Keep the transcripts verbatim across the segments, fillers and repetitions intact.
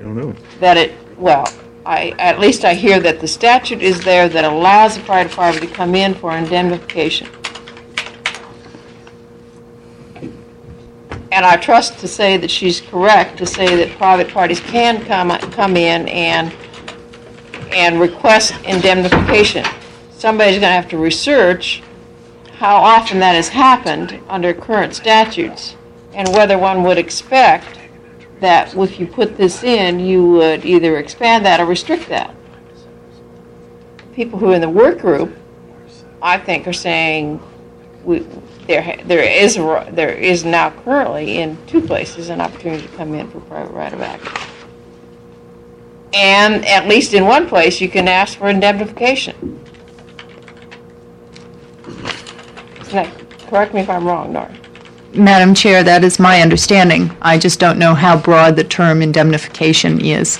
don't know. that it, well, I, at least I hear that the statute is there that allows the fire department to come in for indemnification. And I trust to say that she's correct to say that private parties can come come in and and request indemnification. Somebody's going to have to research how often that has happened under current statutes and whether one would expect that if you put this in, you would either expand that or restrict that. People who are in the work group, I think, are saying we, there there is a, there is now currently in two places an opportunity to come in for private right of action. And at least in one place, you can ask for indemnification. Isn't that, correct me if I'm wrong, Nora. Madam Chair, that is my understanding. I just don't know how broad the term indemnification is.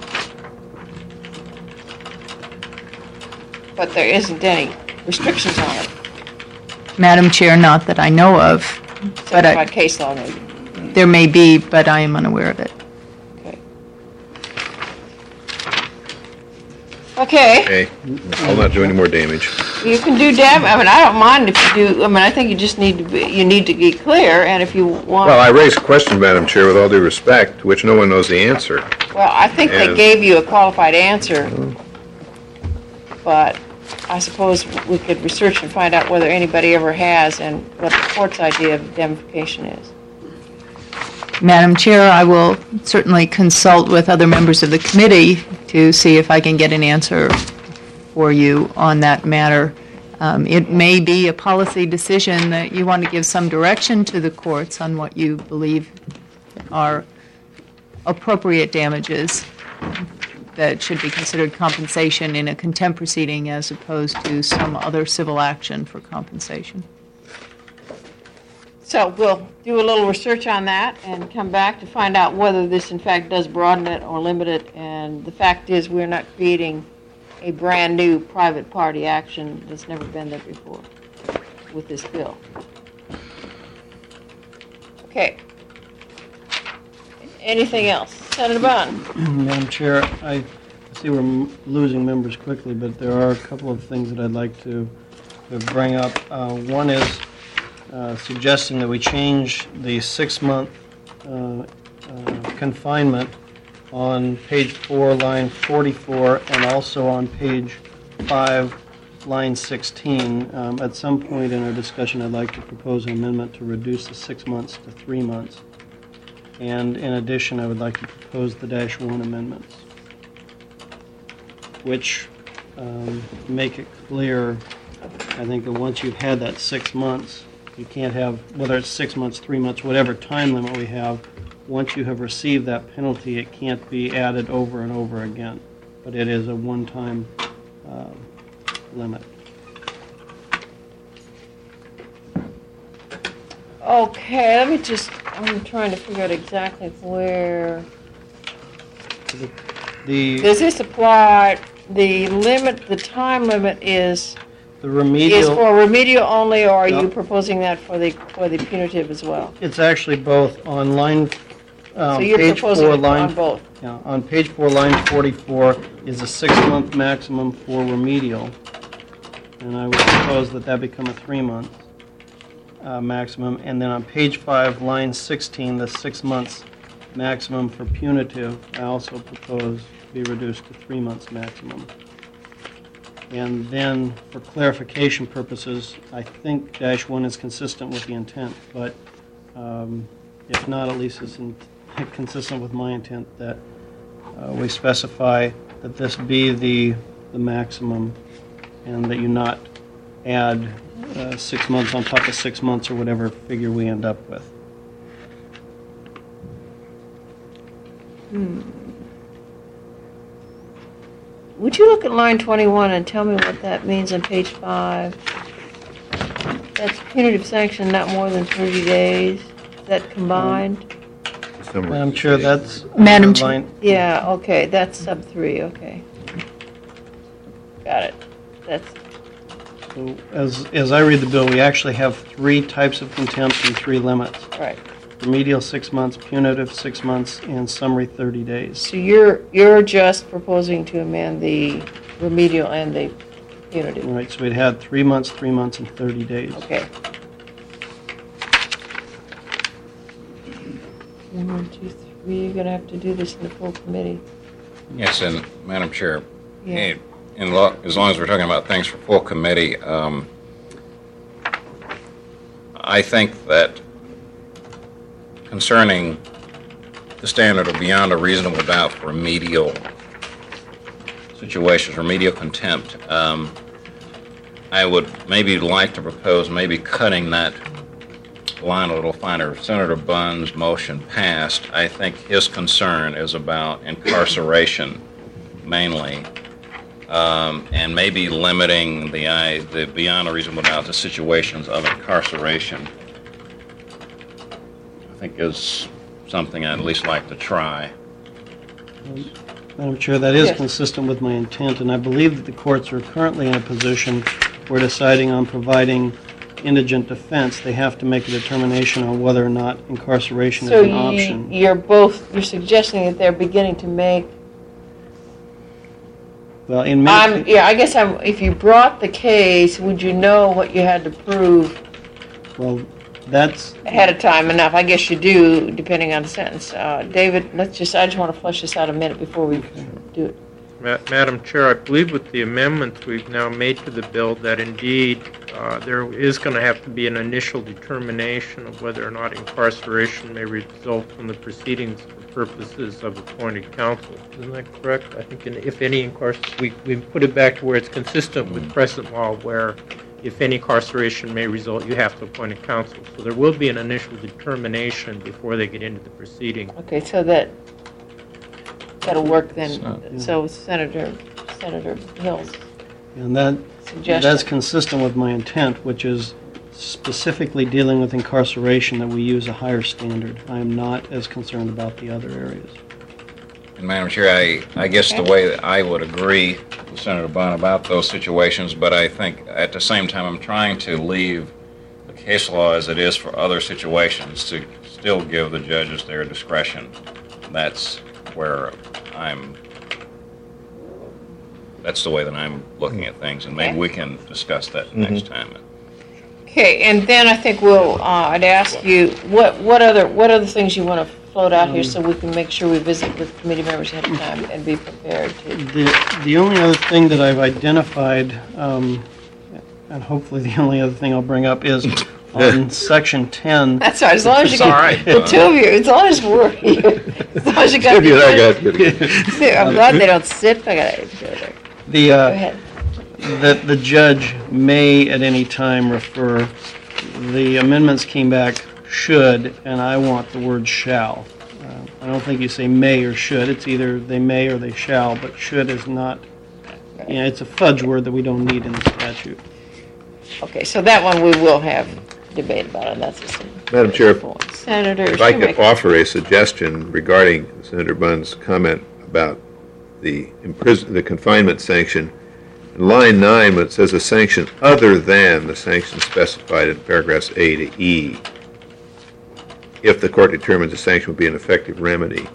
But there isn't any restrictions on it. Madam Chair, not that I know of. But Certified I, case law, maybe. there may be, but I am unaware of it. Okay. Okay. Okay, I'll not do any more damage. You can do damage. I mean, I don't mind if you do. I mean, I think you just need to be. You need to be clear, and if you want. Well, I raised a question, Madam Chair, with all due respect, to which no one knows the answer. Well, I think they And- gave you a qualified answer, but I suppose we could research and find out whether anybody ever has and what the court's idea of indemnification is. Madam Chair, I will certainly consult with other members of the committee to see if I can get an answer for you on that matter. Um, it may be a policy decision that you want to give some direction to the courts on what you believe are appropriate damages that should be considered compensation in a contempt proceeding as opposed to some other civil action for compensation. So we'll do a little research on that and come back to find out whether this in fact does broaden it or limit it. And the fact is, we're not creating a brand-new private party action that's never been there before with this bill. Okay. Anything else? Senator Bunn. Madam Chair, I see we're m- losing members quickly, but there are a couple of things that I'd like to, to bring up. Uh, one is uh, suggesting that we change the six-month uh, uh, confinement on page four, line forty-four, and also on page five, line sixteen. Um, at some point in our discussion, I'd like to propose an amendment to reduce the six months to three months. And in addition, I would like to propose the dash one amendments, which um, make it clear, I think, that once you've had that six months, you can't have, whether it's six months, three months, whatever time limit we have, once you have received that penalty, it can't be added over and over again. But it is a one-time uh, limit. Okay, let me just, I'm trying to figure out exactly where. The, the, Does this apply, the limit, the time limit is, the is remedial, for remedial only, or are you No. proposing that for the, for the punitive as well? it's actually both on line, um, So you're page proposing four, it line on both? Yeah, on page four, line forty-four is a six-month maximum for remedial, and I would propose that that become a three-month uh, maximum. And then on page five, line sixteen, the six months maximum for punitive, I also propose be reduced to three months maximum. And then, for clarification purposes, I think dash one is consistent with the intent, but um, if not, at least it's in, consistent with my intent that uh, we specify that this be the the maximum, and that you not add uh, six months on top of six months or whatever figure we end up with. Hmm. Would you look at line twenty-one and tell me what that means on page five? That's punitive sanction not more than thirty days. Is that combined? Madam Chair, that's Madam under Chair. line, Yeah, okay, that's sub three, okay. Got it. That's, so as as I read the bill, we actually have three types of contempt and three limits. right. remedial six months, punitive six months, and summary thirty days. So you're, you're just proposing to amend the remedial and the punitive? All right, so we'd had three months, three months, and thirty days. Okay. One, two, three, you're gonna have to do this in the full committee. Yes, and Madam Chair, Yeah. eh, in lo- as long as we're talking about things for full committee, um, I think that concerning the standard of beyond a reasonable doubt for remedial situations, remedial contempt, um, I would maybe like to propose maybe cutting that line a little finer. Senator Bunn's motion passed. I think his concern is about incarceration mainly, um, and maybe limiting the, I, the beyond a reasonable doubt to situations of incarceration. I think is something I'd at least like to try. Madam Chair, that is Yes. consistent with my intent, and I believe that the courts are currently in a position where deciding on providing indigent defense, they have to make a determination on whether or not incarceration So is an you, option. you're both, you're suggesting that they're beginning to make, Well, in I'm, many, yeah, I guess I'm, if you brought the case, would you know what you had to prove well, that's, ahead of time enough? I guess you do, depending on the sentence. Uh, David, let's just, I just want to flesh this out a minute before we do it. Ma- Madam Chair, I believe with the amendments we've now made to the bill that indeed uh, there is going to have to be an initial determination of whether or not incarceration may result from the proceedings for purposes of appointed counsel. Isn't that correct? I think in, if any incarceration, we, we put it back to where it's consistent with present law where if any incarceration may result, you have to appoint a counsel. So there will be an initial determination before they get into the proceeding. Okay, so that, that'll work then. So- So Senator, Senator Hill's and that, suggestion. that's consistent with my intent, which is specifically dealing with incarceration, that we use a higher standard. I am not as concerned about the other areas. And Madam Chair, I, I guess the way that I would agree with Senator Bunn about those situations, but I think at the same time I'm trying to leave the case law as it is for other situations to still give the judges their discretion. That's where I'm, that's the way that I'm looking at things, and maybe Okay. we can discuss that next time. Okay, and then I think we'll, uh, I'd ask you, what, what other, what other things you want to float out here so we can make sure we visit with committee members ahead of time and be prepared to. The, the only other thing that I've identified, um, and hopefully the only other thing I'll bring up is on section ten. That's all right, as long as you It's all can, right. the two of you, as long as we're, as long as you got. Give you that, guy. I'm glad they don't sit, I gotta go there. The, Go uh, ahead. that the judge may at any time refer, the amendments came back should, and I want the word shall. Uh, I don't think you say may or should, it's either they may or they shall, but should is not, you know, it's a fudge word that we don't need in the statute. Okay, so that one we will have debate about, and that's a simple Madam Chair, point. Senator if I could Shoemaker. offer a suggestion regarding Senator Bunn's comment about the imprison, the confinement sanction. In line nine, when it says a sanction other than the sanction specified in paragraphs A to E, if the court determines the sanction would be an effective remedy,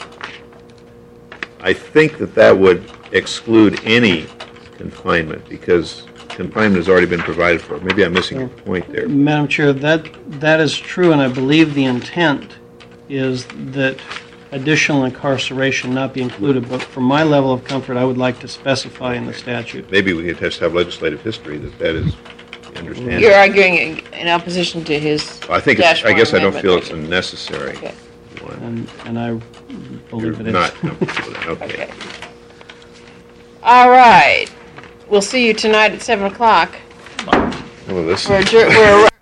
I think that that would exclude any confinement, because confinement has already been provided for. Maybe I'm missing your point there. Madam Chair, that, that is true, and I believe the intent is that additional incarceration not be included, but for my level of comfort, I would like to specify in the statute. Maybe we could just have legislative history that that is understandable. You're arguing in- in opposition to his I think, dash it's- I guess I one don't feel it's a amendment. necessary Okay. one. And, and I You're believe it is. not comfortable with that, okay. Okay. All right. We'll see you tonight at seven o'clock. Well, this. We're adjour- we're